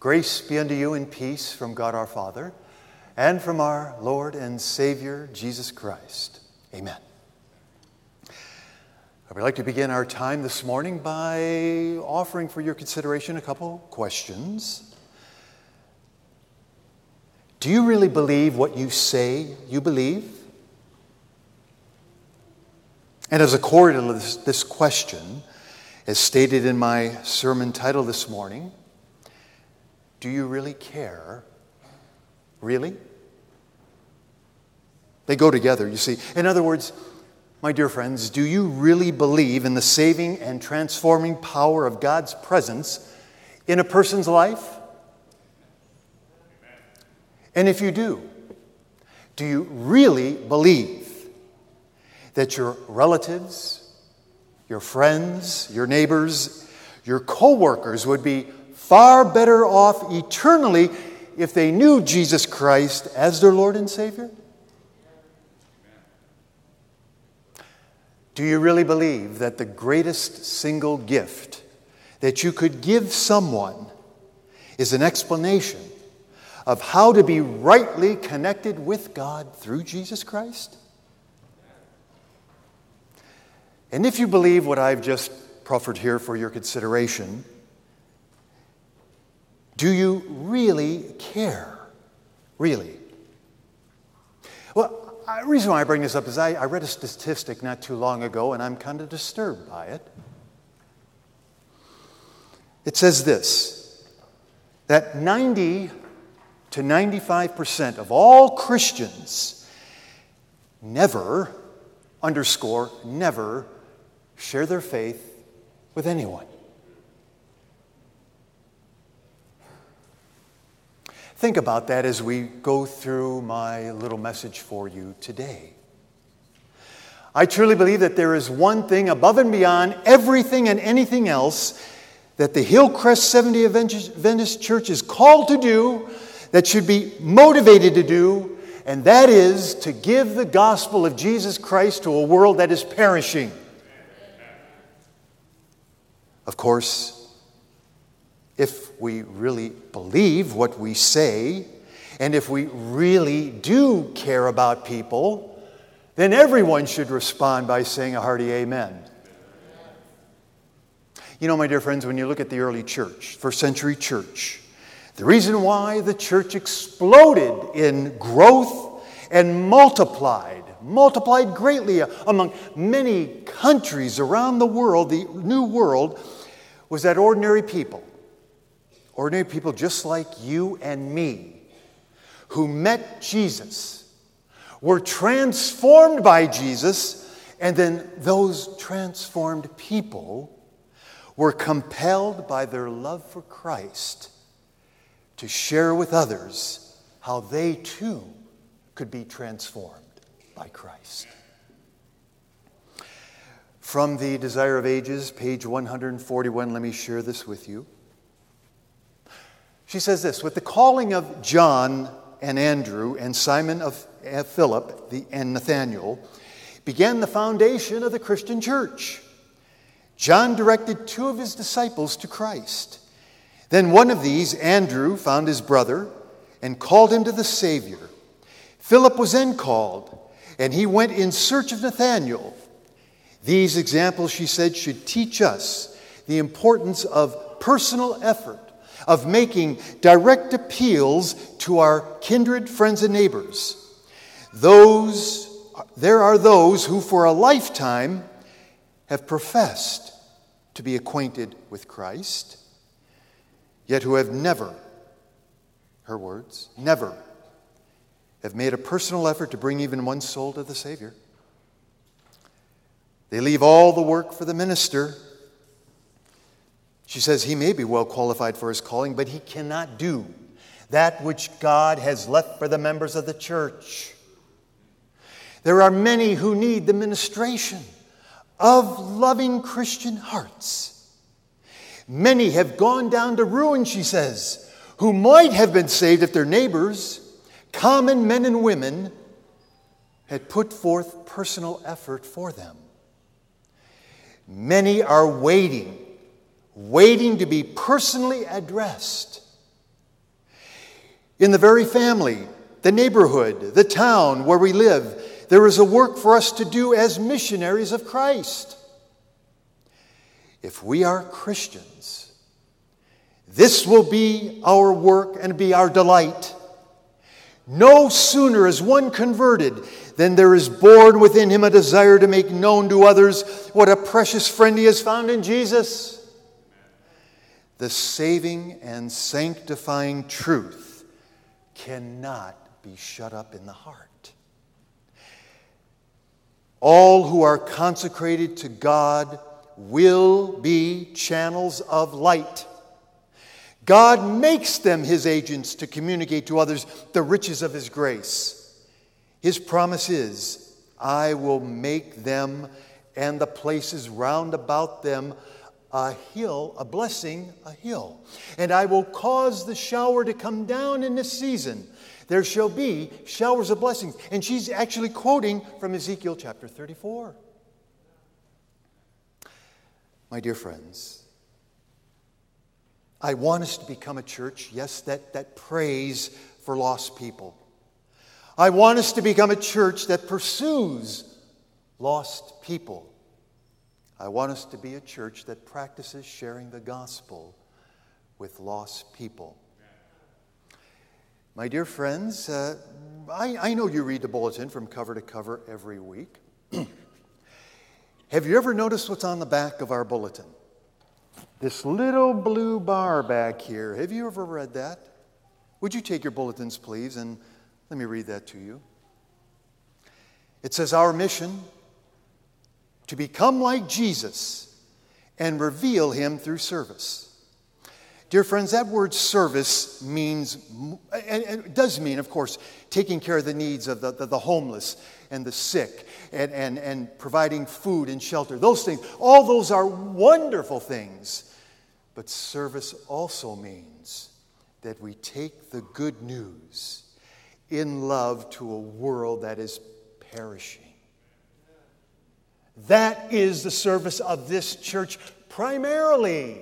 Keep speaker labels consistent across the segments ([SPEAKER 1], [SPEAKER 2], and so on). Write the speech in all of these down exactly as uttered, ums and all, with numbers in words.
[SPEAKER 1] Grace be unto you and peace from God our Father and from our Lord and Savior, Jesus Christ. Amen. I would like to begin our time this morning by offering for your consideration a couple questions. Do you really believe what you say you believe? And as a correlate to this, this question, as stated in my sermon title this morning, do you really care? Really? They go together, you see. In other words, my dear friends, do you really believe in the saving and transforming power of God's presence in a person's life? And if you do, do you really believe that your relatives, your friends, your neighbors, your co-workers would be far better off eternally if they knew Jesus Christ as their Lord and Savior? Do you really believe that the greatest single gift that you could give someone is an explanation of how to be rightly connected with God through Jesus Christ? And if you believe what I've just proffered here for your consideration, do you really care? Really? Well, the reason why I bring this up is I, I read a statistic not too long ago, and I'm kind of disturbed by it. It says this, that ninety to ninety-five percent of all Christians never, underscore, never share their faith with anyone. Think about that as we go through my little message for you today. I truly believe that there is one thing above and beyond everything and anything else that the Hillcrest Seventh-day Adventist Church is called to do, that should be motivated to do, and that is to give the gospel of Jesus Christ to a world that is perishing. Of course, if we really believe what we say, and if we really do care about people, then everyone should respond by saying a hearty amen. You know, my dear friends, when you look at the early church, first century church, the reason why the church exploded in growth and multiplied, multiplied greatly among many countries around the world, the New World, was that ordinary people, ordinary people just like you and me, who met Jesus, were transformed by Jesus, and then those transformed people were compelled by their love for Christ to share with others how they too could be transformed by Christ. From the Desire of Ages, page one forty-one, let me share this with you. She says this, with the calling of John and Andrew and Simon of Philip the, and Nathanael began the foundation of the Christian church. John directed two of his disciples to Christ. Then one of these, Andrew, found his brother and called him to the Savior. Philip was then called, and he went in search of Nathanael. These examples, she said, should teach us the importance of personal effort, of making direct appeals to our kindred friends and neighbors. Those, there are those who for a lifetime have professed to be acquainted with Christ, yet who have never, her words, never have made a personal effort to bring even one soul to the Savior. They leave all the work for the minister. She says he may be well qualified for his calling, but he cannot do that which God has left for the members of the church. There are many who need the ministration of loving Christian hearts. Many have gone down to ruin, she says, who might have been saved if their neighbors, common men and women, had put forth personal effort for them. Many are waiting, waiting to be personally addressed In the very family, the neighborhood, the town where we live, there is a work for us to do as missionaries of Christ. If we are Christians, this will be our work and be our delight. No sooner is one converted than there is born within him a desire to make known to others what a precious friend he has found in Jesus. The saving and sanctifying truth cannot be shut up in the heart. All who are consecrated to God will be channels of light. God makes them his agents to communicate to others the riches of his grace. His promise is, I will make them and the places round about them a hill, a blessing, a hill. And I will cause the shower to come down in this season. There shall be showers of blessings. And she's actually quoting from Ezekiel chapter thirty-four. My dear friends, I want us to become a church, yes, that, that prays for lost people. I want us to become a church that pursues lost people. I want us to be a church that practices sharing the gospel with lost people. My dear friends, uh, I, I know you read the bulletin from cover to cover every week. Have you ever noticed what's on the back of our bulletin? This little blue bar back here. Have you ever read that? Would you take your bulletins, please, and let me read that to you. It says, our mission, to become like Jesus and reveal him through service. Dear friends, that word service means, and it does mean, of course, taking care of the needs of the, the, the homeless and the sick and, and, and providing food and shelter. Those things, all those are wonderful things. But service also means that we take the good news in love to a world that is perishing. That is the service of this church primarily.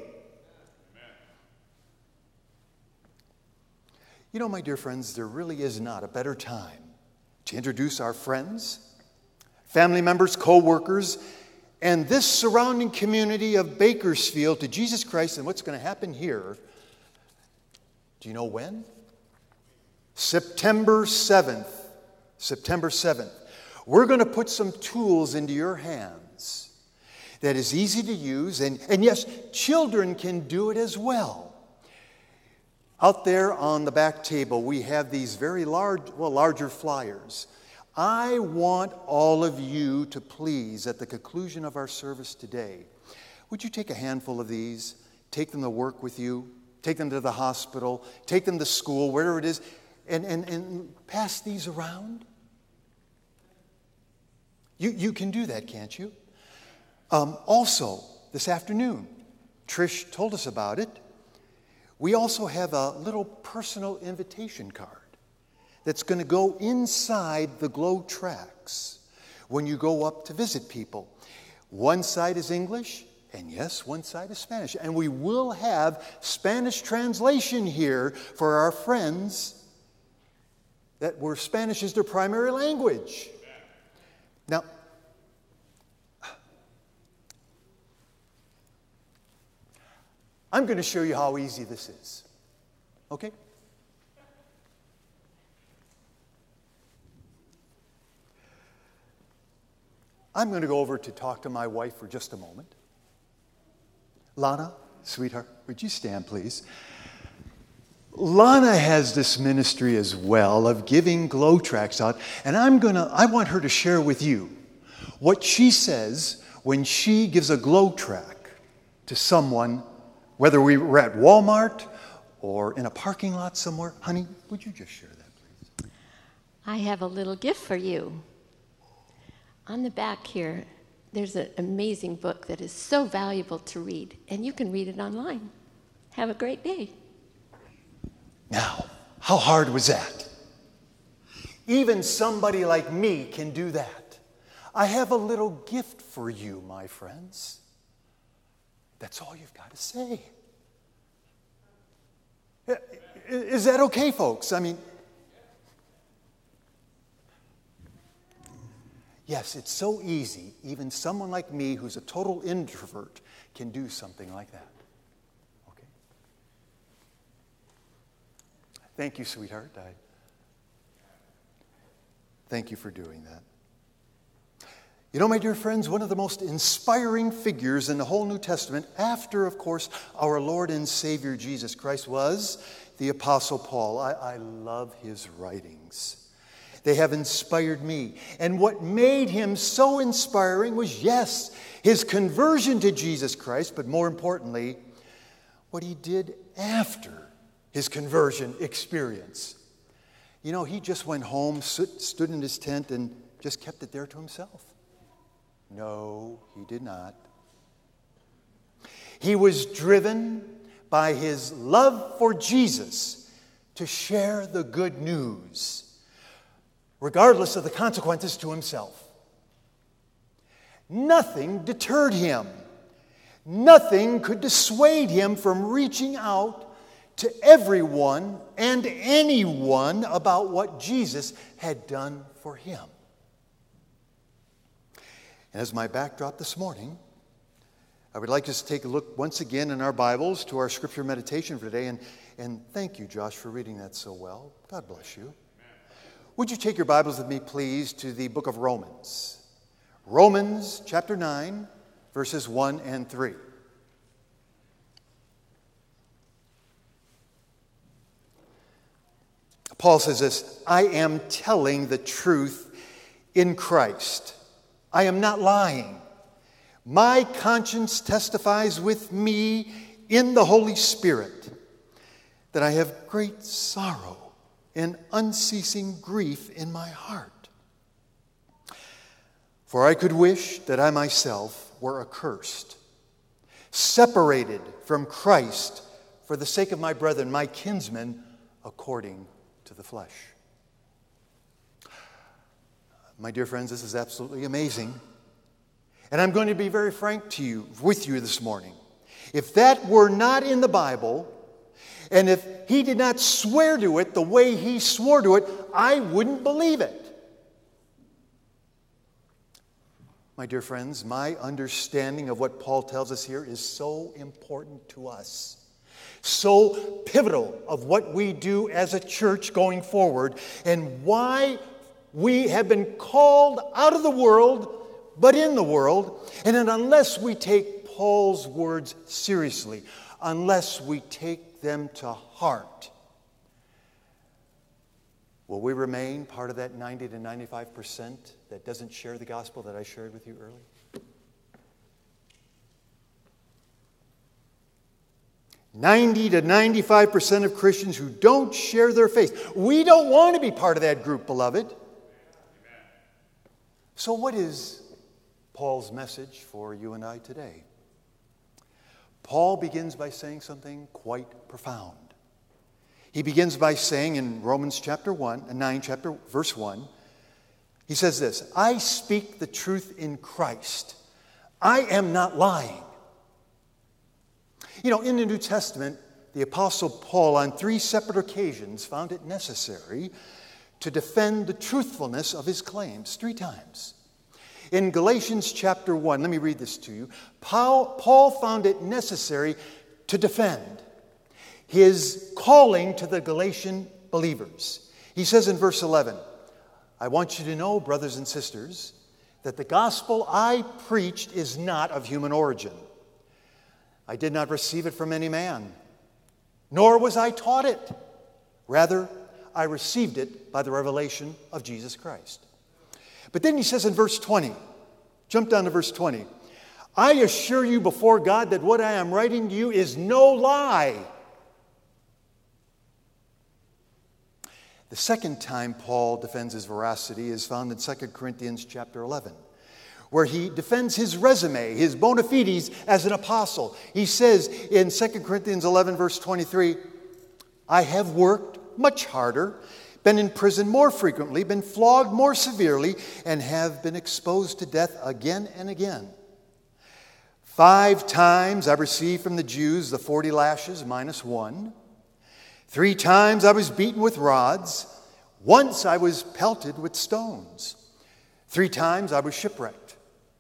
[SPEAKER 1] You know, my dear friends, there really is not a better time to introduce our friends, family members, co-workers, and this surrounding community of Bakersfield to Jesus Christ and what's going to happen here. Do you know when? September seventh. September seventh. We're going to put some tools into your hands that is easy to use, and, and yes, children can do it as well. Out there on the back table, we have these very large, well, larger flyers. I want all of you to please, at the conclusion of our service today, would you take a handful of these, take them to work with you, take them to the hospital, take them to school, wherever it is, and, and, and pass these around? You, you can do that, can't you? Um, also, this afternoon, Trish told us about it. We also have a little personal invitation card that's going to go inside the glow tracks when you go up to visit people. One side is English, and yes, one side is Spanish. And we will have Spanish translation here for our friends that where Spanish is their primary language. Now, I'm going to show you how easy this is. Okay? I'm going to go over to talk to my wife for just a moment. Lana, sweetheart, would you stand, please? Lana has this ministry as well of giving glow tracts out, and I'm going to I want her to share with you what she says when she gives a glow tract to someone, whether we were at Walmart or in a parking lot somewhere. Honey, would you just share that, please?
[SPEAKER 2] I have a little gift for you. On the back here, there's an amazing book that is so valuable to read, and you can read it online. Have a great day.
[SPEAKER 1] Now, how hard was that? Even somebody like me can do that. I have a little gift for you, my friends. That's all you've got to say. Is that okay, folks? I mean, yes, it's so easy. Even someone like me who's a total introvert can do something like that. Okay. Thank you, sweetheart. I thank you for doing that. You know, my dear friends, one of the most inspiring figures in the whole New Testament, after, of course, our Lord and Savior Jesus Christ, was the Apostle Paul. I, I love his writings. They have inspired me. And what made him so inspiring was, yes, his conversion to Jesus Christ, but more importantly, what he did after his conversion experience. You know, he just went home, stood in his tent, and just kept it there to himself. No, he did not. He was driven by his love for Jesus to share the good news, regardless of the consequences to himself. Nothing deterred him. Nothing could dissuade him from reaching out to everyone and anyone about what Jesus had done for him. And as my backdrop this morning, I would like us to take a look once again in our Bibles to our scripture meditation for today. And, and thank you, Josh, for reading that so well. God bless you. Would you take your Bibles with me, please, to the book of Romans? Romans chapter nine, verses one and three. Paul says this, I am telling the truth in Christ. I am not lying. My conscience testifies with me in the Holy Spirit that I have great sorrow and unceasing grief in my heart. For I could wish that I myself were accursed, separated from Christ for the sake of my brethren, my kinsmen, according to the flesh. My dear friends, this is absolutely amazing. And I'm going to be very frank to you, with you this morning. If that were not in the Bible, and if he did not swear to it the way he swore to it, I wouldn't believe it. My dear friends, my understanding of what Paul tells us here is so important to us. So pivotal of what we do as a church going forward, and why we have been called out of the world, but in the world. And then unless we take Paul's words seriously, unless we take them to heart, will we remain part of that ninety to ninety-five percent that doesn't share the gospel that I shared with you earlier? ninety to ninety-five percent of Christians who don't share their faith. We don't want to be part of that group, beloved. So what is Paul's message for you and I today? Paul begins by saying something quite profound. He begins by saying in Romans chapter one, nine, chapter verse one, he says this, I speak the truth in Christ. I am not lying. You know, in the New Testament, the Apostle Paul on three separate occasions found it necessary to defend the truthfulness of his claims three times. In Galatians chapter one, let me read this to you. Paul, Paul found it necessary to defend his calling to the Galatian believers. He says in verse eleven, I want you to know, brothers and sisters, that the gospel I preached is not of human origin. I did not receive it from any man, nor was I taught it. Rather, I received it by the revelation of Jesus Christ. But then he says in verse twenty, jump down to verse twenty, I assure you before God that what I am writing to you is no lie. The second time Paul defends his veracity is found in Second Corinthians chapter eleven, where he defends his resume, his bona fides as an apostle. He says in Second Corinthians eleven, verse twenty-three, I have worked much harder, been in prison more frequently, been flogged more severely, and have been exposed to death again and again. Five times I received from the Jews the forty lashes minus one. Three times I was beaten with rods. Once I was pelted with stones. Three times I was shipwrecked.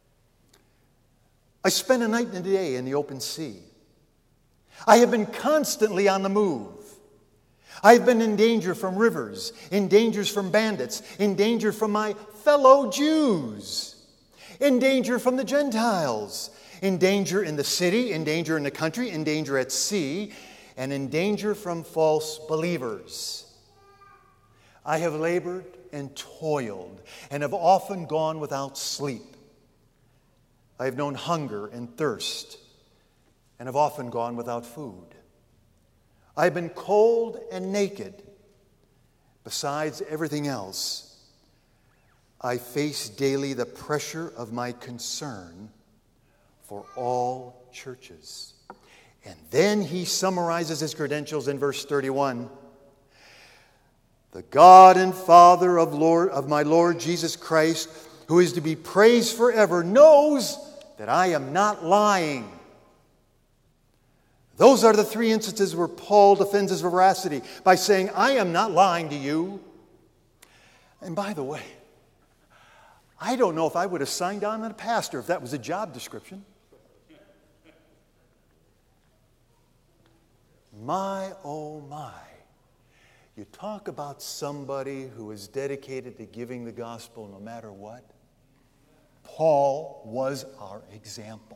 [SPEAKER 1] I spent a night and a day in the open sea. I have been constantly on the move. I have been in danger from rivers, in dangers from bandits, in danger from my fellow Jews, in danger from the Gentiles, in danger in the city, in danger in the country, in danger at sea, and in danger from false believers. I have labored and toiled and have often gone without sleep. I have known hunger and thirst and have often gone without food. I have been cold and naked. Besides everything else, I face daily the pressure of my concern for all churches. And then he summarizes his credentials in verse thirty-one. The God and Father of Lord of my Lord Jesus Christ, who is to be praised forever, knows that I am not lying. Those are the three instances where Paul defends his veracity by saying, I am not lying to you. And by the way, I don't know if I would have signed on as a pastor if that was a job description. My, oh my. You talk about somebody who is dedicated to giving the gospel no matter what. Paul was our example.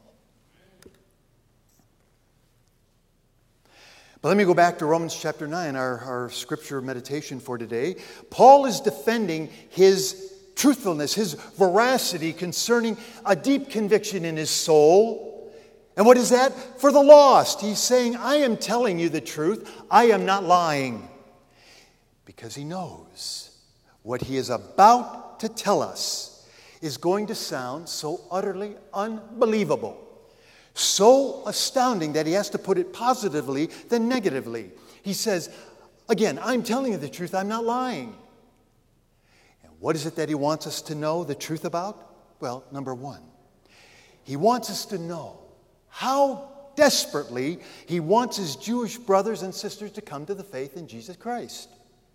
[SPEAKER 1] But let me go back to Romans chapter nine, our, our scripture meditation for today. Paul is defending his truthfulness, his veracity concerning a deep conviction in his soul. And what is that? For the lost. He's saying, I am telling you the truth. I am not lying. Because he knows what he is about to tell us is going to sound so utterly unbelievable, so astounding that he has to put it positively than negatively. He says, again, I'm telling you the truth, I'm not lying. And what is it that he wants us to know the truth about? Well, number one, he wants us to know how desperately he wants his Jewish brothers and sisters to come to the faith in Jesus Christ.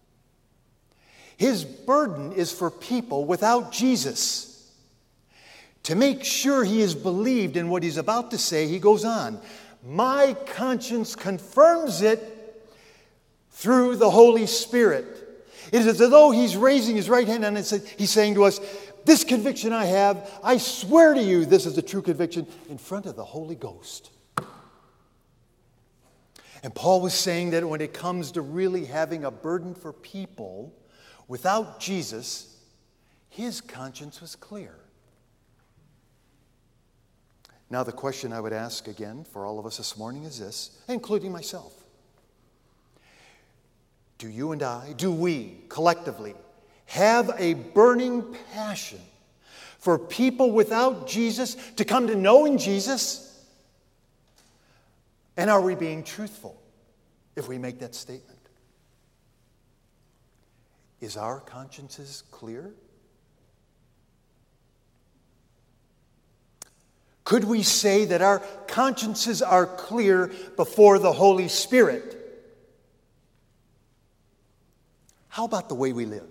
[SPEAKER 1] His burden is for people without Jesus. To make sure he is believed in what he's about to say, he goes on. My conscience confirms it through the Holy Spirit. It is as though he's raising his right hand and he's saying to us, this conviction I have, I swear to you this is a true conviction in front of the Holy Ghost. And Paul was saying that when it comes to really having a burden for people without Jesus, his conscience was clear. Now, the question I would ask again for all of us this morning is this, including myself. Do you and I, do we collectively have a burning passion for people without Jesus to come to know in Jesus? And are we being truthful if we make that statement? Is our consciences clear? Could we say that our consciences are clear before the Holy Spirit? How about the way we live?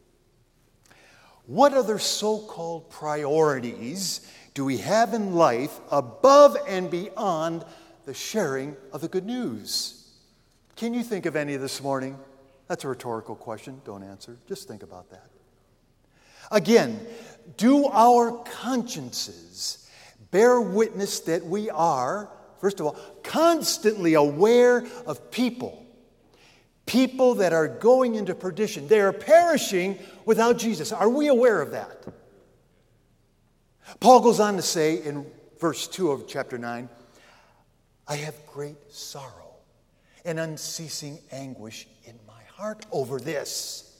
[SPEAKER 1] What other so-called priorities do we have in life above and beyond the sharing of the good news? Can you think of any this morning? That's a rhetorical question. Don't answer. Just think about that. Again, do our consciences bear witness that we are, first of all, constantly aware of people, people that are going into perdition. They are perishing without Jesus. Are we aware of that? Paul goes on to say in verse two of chapter nine, I have great sorrow and unceasing anguish in my heart over this.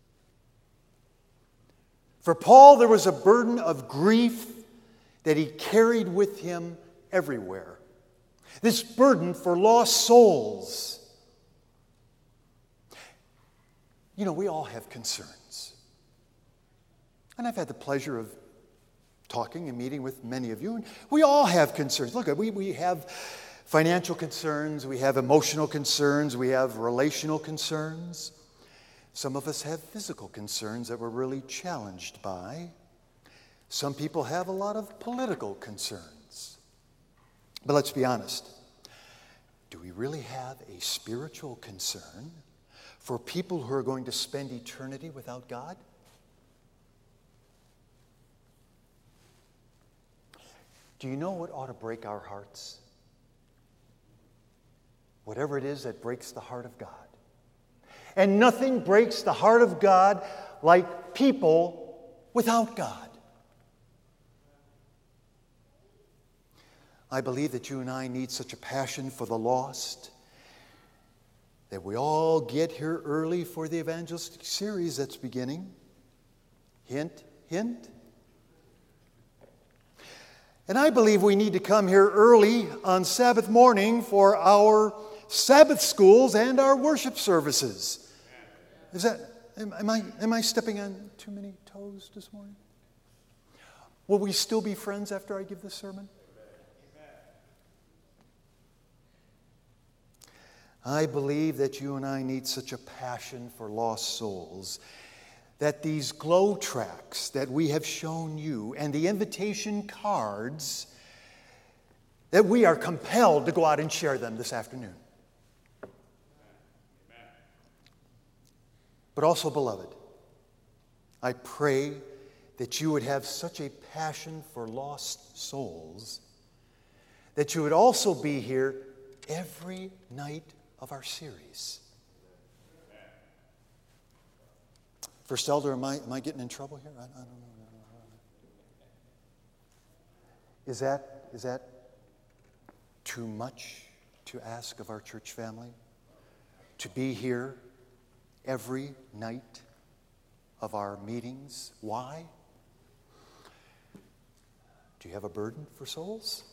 [SPEAKER 1] For Paul, there was a burden of grief that he carried with him everywhere. This burden for lost souls. You know, we all have concerns. And I've had the pleasure of talking and meeting with many of you, and we all have concerns. Look, we, we have financial concerns, we have emotional concerns, we have relational concerns. Some of us have physical concerns that we're really challenged by. Some people have a lot of political concerns. But let's be honest. Do we really have a spiritual concern for people who are going to spend eternity without God? Do you know what ought to break our hearts? Whatever it is that breaks the heart of God. And nothing breaks the heart of God like people without God. I believe that you and I need such a passion for the lost that we all get here early for the evangelistic series that's beginning. Hint, hint. And I believe we need to come here early on Sabbath morning for our Sabbath schools and our worship services. Is that, am, am I, am I stepping on too many toes this morning? Will we still be friends after I give this sermon? I believe that you and I need such a passion for lost souls that these glow tracts that we have shown you and the invitation cards, that we are compelled to go out and share them this afternoon. But also, beloved, I pray that you would have such a passion for lost souls that you would also be here every night of our series. First Elder, am I, am I getting in trouble here? I, I don't know. Is that, is that too much to ask of our church family? To be here every night of our meetings? Why? Do you have a burden for souls?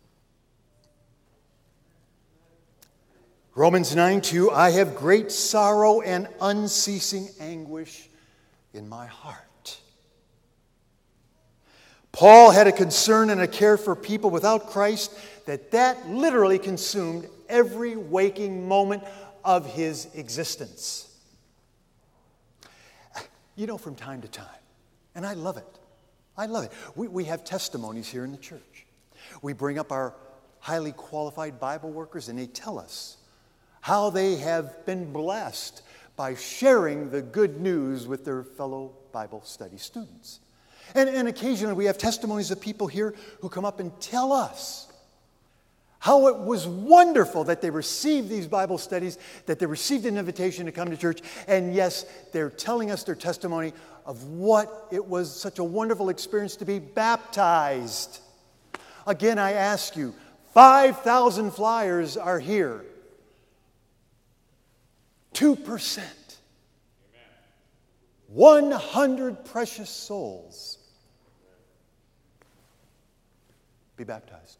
[SPEAKER 1] Romans nine two, I have great sorrow and unceasing anguish in my heart. Paul had a concern and a care for people without Christ that that literally consumed every waking moment of his existence. You know, from time to time, and I love it, I love it. We, we have testimonies here in the church. We bring up our highly qualified Bible workers and they tell us how they have been blessed by sharing the good news with their fellow Bible study students. And, and occasionally we have testimonies of people here who come up and tell us how it was wonderful that they received these Bible studies, that they received an invitation to come to church, and yes, they're telling us their testimony of what it was such a wonderful experience to be baptized. Again, I ask you, five thousand flyers are here. two percent. one hundred precious souls. Be baptized.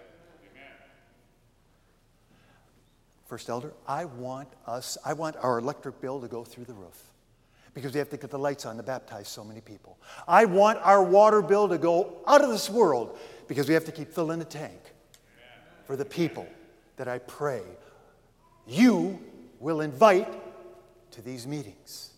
[SPEAKER 1] First Elder, I want us, I want our electric bill to go through the roof because we have to get the lights on to baptize so many people. I want our water bill to go out of this world because we have to keep filling the tank for the people that I pray you will invite to these meetings.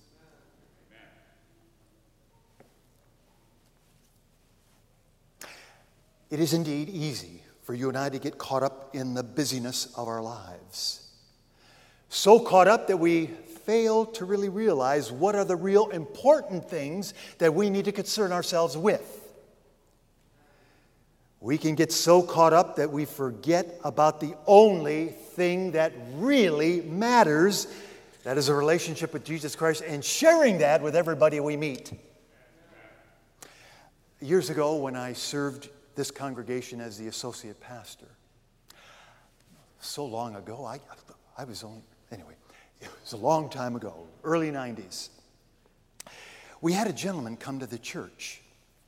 [SPEAKER 1] It is indeed easy for you and I to get caught up in the busyness of our lives. So caught up that we fail to really realize what are the real important things that we need to concern ourselves with. We can get so caught up that we forget about the only thing that really matters. That is a relationship with Jesus Christ and sharing that with everybody we meet. Years ago, when I served this congregation as the associate pastor, so long ago, I, I was only, anyway, it was a long time ago, early nineties. We had a gentleman come to the church,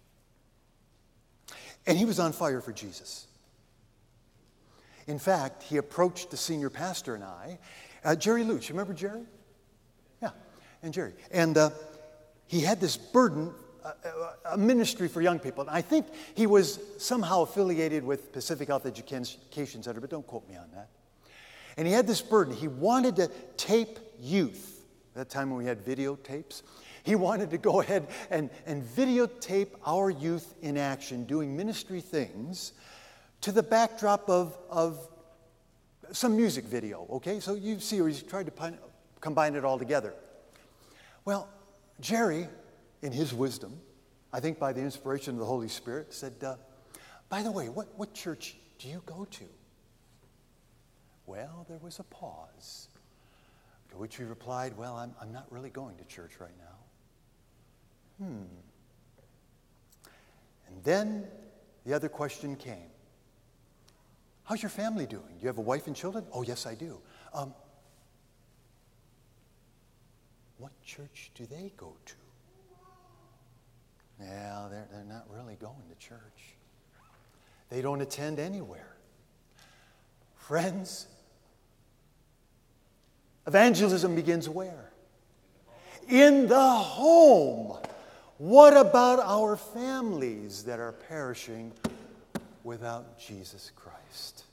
[SPEAKER 1] and he was on fire for Jesus. In fact, he approached the senior pastor and I, uh, Jerry Luch. You remember Jerry? Yeah, and Jerry. And uh, he had this burden a, a ministry for young people. And I think he was somehow affiliated with Pacific Health Education Center, but don't quote me on that. And he had this burden. He wanted to tape youth. At that time when we had videotapes, he wanted to go ahead and, and videotape our youth in action, doing ministry things, to the backdrop of, of some music video, okay? So you see where he's tried to pun- combine it all together. Well, Jerry, in his wisdom, I think by the inspiration of the Holy Spirit, said, uh, by the way, what, what church do you go to? Well, there was a pause, to which he replied, well, I'm, I'm not really going to church right now. Hmm. And then the other question came. How's your family doing? Do you have a wife and children? Oh, yes, I do. Um, what church do they go to? Yeah, they're, they're not really going to church. They don't attend anywhere. Friends, evangelism begins where? In the home. What about our families that are perishing without Jesus Christ?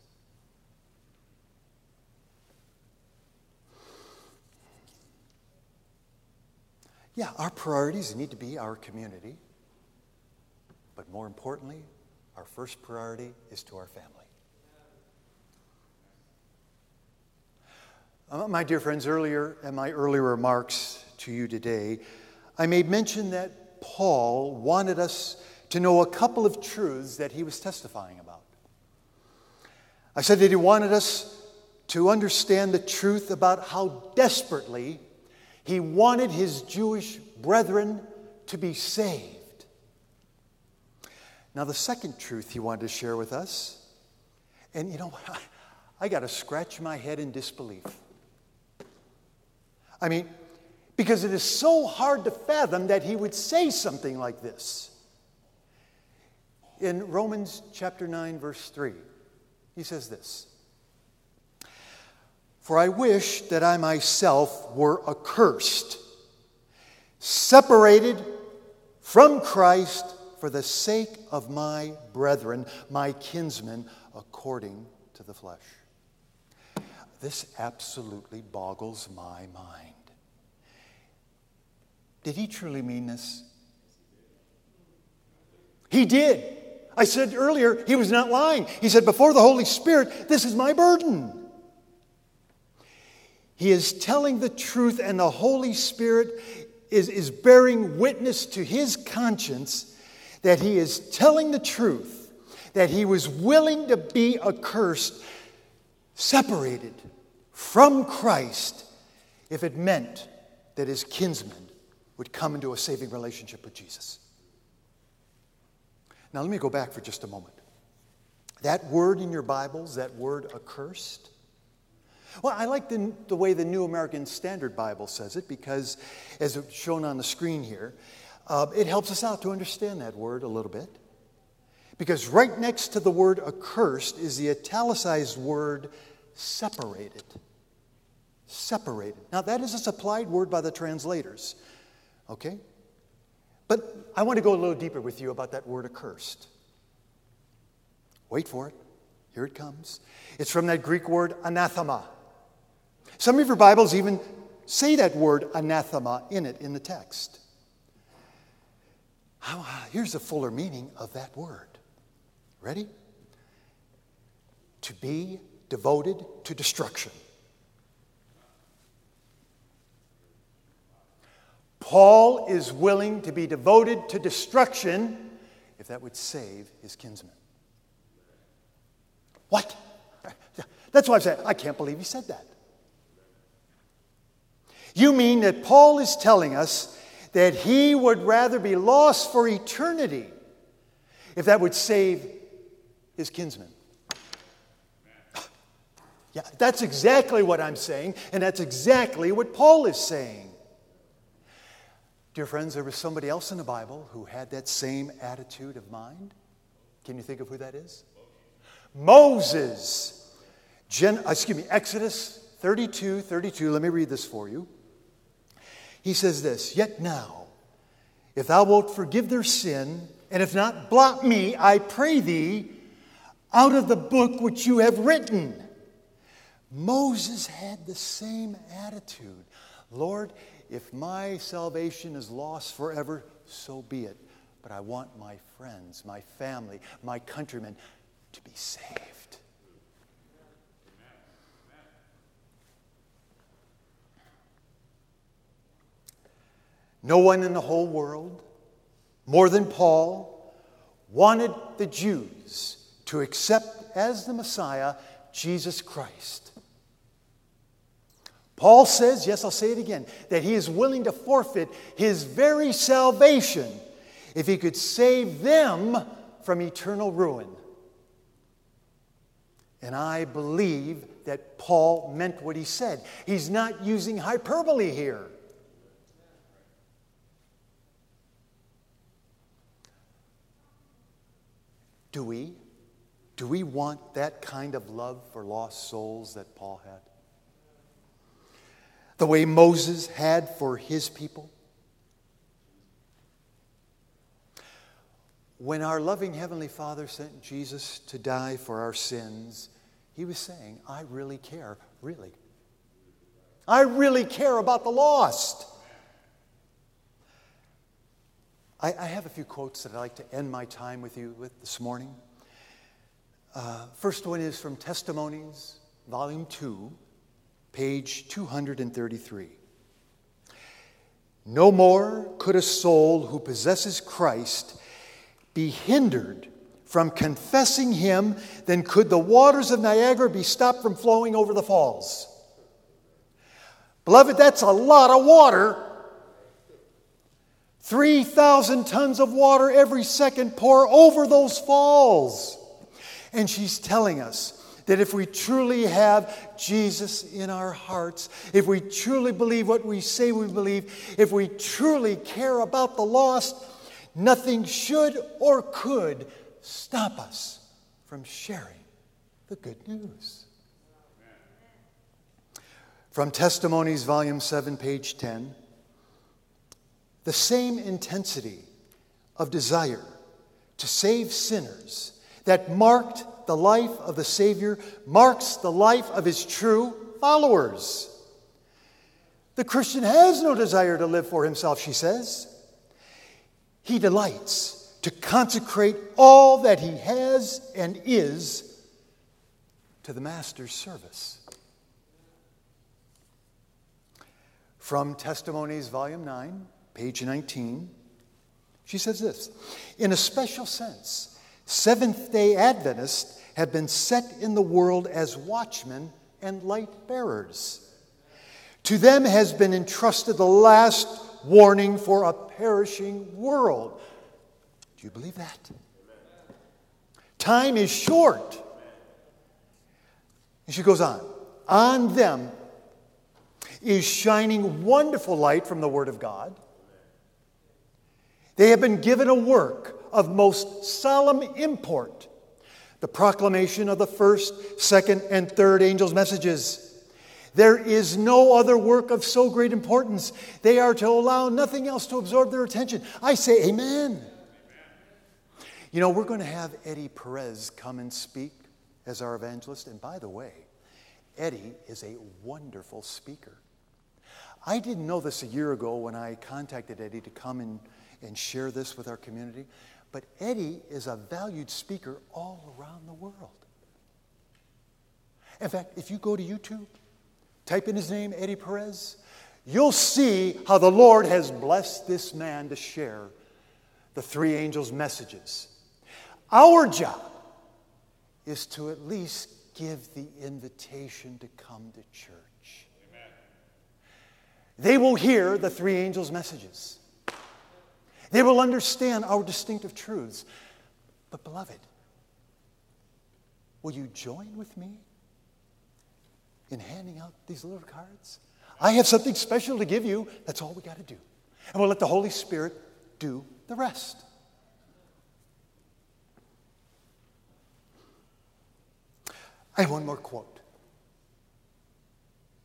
[SPEAKER 1] Yeah, our priorities need to be our community. But more importantly, our first priority is to our family. Uh, my dear friends, earlier in my earlier remarks to you today, I made mention that Paul wanted us to know a couple of truths that he was testifying about. I said that he wanted us to understand the truth about how desperately he wanted his Jewish brethren to be saved. Now, the second truth he wanted to share with us, and you know, I, I got to scratch my head in disbelief. I mean, because it is so hard to fathom that he would say something like this. In Romans chapter nine, verse three, he says this, "For I wish that I myself were accursed, separated from Christ for the sake of my brethren, my kinsmen, according to the flesh." This absolutely boggles my mind. Did he truly mean this? He did. I said earlier, he was not lying. He said, before the Holy Spirit, this is my burden. He is telling the truth, and the Holy Spirit is, is bearing witness to his conscience that he is telling the truth, that he was willing to be accursed, separated from Christ, if it meant that his kinsmen would come into a saving relationship with Jesus. Now let me go back for just a moment. That word in your Bibles, that word accursed, well, I like the, the way the New American Standard Bible says it, because as it's shown on the screen here, uh, it helps us out to understand that word a little bit. Because right next to the word accursed is the italicized word separated. Separated. Now that is a supplied word by the translators. Okay? But I want to go a little deeper with you about that word accursed. Wait for it. Here it comes. It's from that Greek word anathema. Some of your Bibles even say that word anathema in it in the text. How, here's the fuller meaning of that word. Ready? To be devoted to destruction. Paul is willing to be devoted to destruction if that would save his kinsmen. What? That's why I'm saying, I can't believe he said that. You mean that Paul is telling us that he would rather be lost for eternity if that would save his kinsmen? Yeah, that's exactly what I'm saying, and that's exactly what Paul is saying. Dear friends, there was somebody else in the Bible who had that same attitude of mind. Can you think of who that is? Moses. Gen, excuse me, Exodus thirty-two, thirty-two. Let me read this for you. He says this, "Yet now, if thou wilt forgive their sin, and if not, blot me, I pray thee, out of the book which you have written. Moses had the same attitude. Lord, if my salvation is lost forever, so be it. But I want my friends, my family, my countrymen to be saved. No one in the whole world, more than Paul, wanted the Jews to accept as the Messiah Jesus Christ. Paul says, yes, I'll say it again, that he is willing to forfeit his very salvation if he could save them from eternal ruin. And I believe that Paul meant what he said. He's not using hyperbole here. Do we? Do we want that kind of love for lost souls that Paul had? The way Moses had for his people? When our loving Heavenly Father sent Jesus to die for our sins, he was saying, I really care, really. I really care about the lost. I, I have a few quotes that I'd like to end my time with you with this morning. Uh, first one is from Testimonies, Volume two, page two hundred thirty-three. No more could a soul who possesses Christ be hindered from confessing him than could the waters of Niagara be stopped from flowing over the falls. Beloved, that's a lot of water. three thousand tons of water every second pour over those falls. And she's telling us that if we truly have Jesus in our hearts, if we truly believe what we say we believe, if we truly care about the lost, nothing should or could stop us from sharing the good news. From Testimonies, Volume seven, page ten, the same intensity of desire to save sinners that marked the life of the Savior marks the life of his true followers. The Christian has no desire to live for himself, she says. He delights to consecrate all that he has and is to the Master's service. From Testimonies, Volume nine, page nineteen, she says this, in a special sense, Seventh-day Adventists have been set in the world as watchmen and light bearers. To them has been entrusted the last warning for a perishing world. Do you believe that? Time is short. And she goes on. On them is shining wonderful light from the Word of God. They have been given a work of most solemn import, the proclamation of the first, second, and third angels' messages. There is no other work of so great importance. They are to allow nothing else to absorb their attention. I say amen. Amen. You know, we're going to have Eddie Perez come and speak as our evangelist. And by the way, Eddie is a wonderful speaker. I didn't know this a year ago when I contacted Eddie to come and, and share this with our community. But Eddie is a valued speaker all around the world. In fact, if you go to YouTube, type in his name, Eddie Perez, you'll see how the Lord has blessed this man to share the three angels' messages. Our job is to at least give the invitation to come to church. Amen. They will hear the three angels' messages. They will understand our distinctive truths. But beloved, will you join with me in handing out these little cards? I have something special to give you. That's all we got to do. And we'll let the Holy Spirit do the rest. I have one more quote.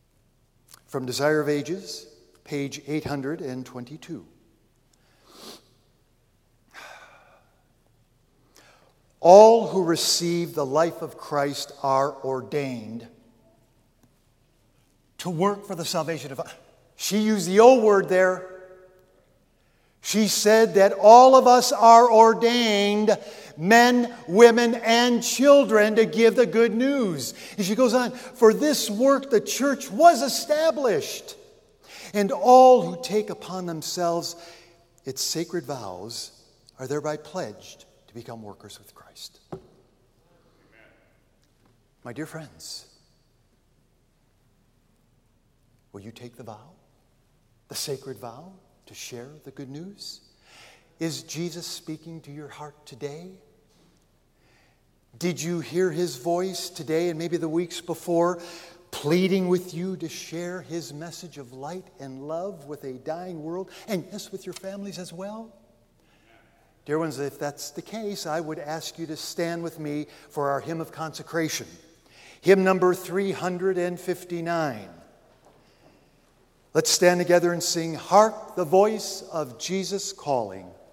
[SPEAKER 1] From Desire of Ages, page eight hundred twenty-two. All who receive the life of Christ are ordained to work for the salvation of others. She used the old word there. She said that all of us are ordained, men, women, and children, to give the good news. And she goes on, for this work the church was established, and all who take upon themselves its sacred vows are thereby pledged to become workers with Christ. Amen. My dear friends, will you take the vow, the sacred vow, to share the good news? Is Jesus speaking to your heart today? Did you hear his voice today and maybe the weeks before, pleading with you to share his message of light and love with a dying world, and yes, with your families as well? Dear ones, if that's the case, I would ask you to stand with me for our hymn of consecration. Hymn number three hundred fifty-nine. Let's stand together and sing, Hark the Voice of Jesus Calling.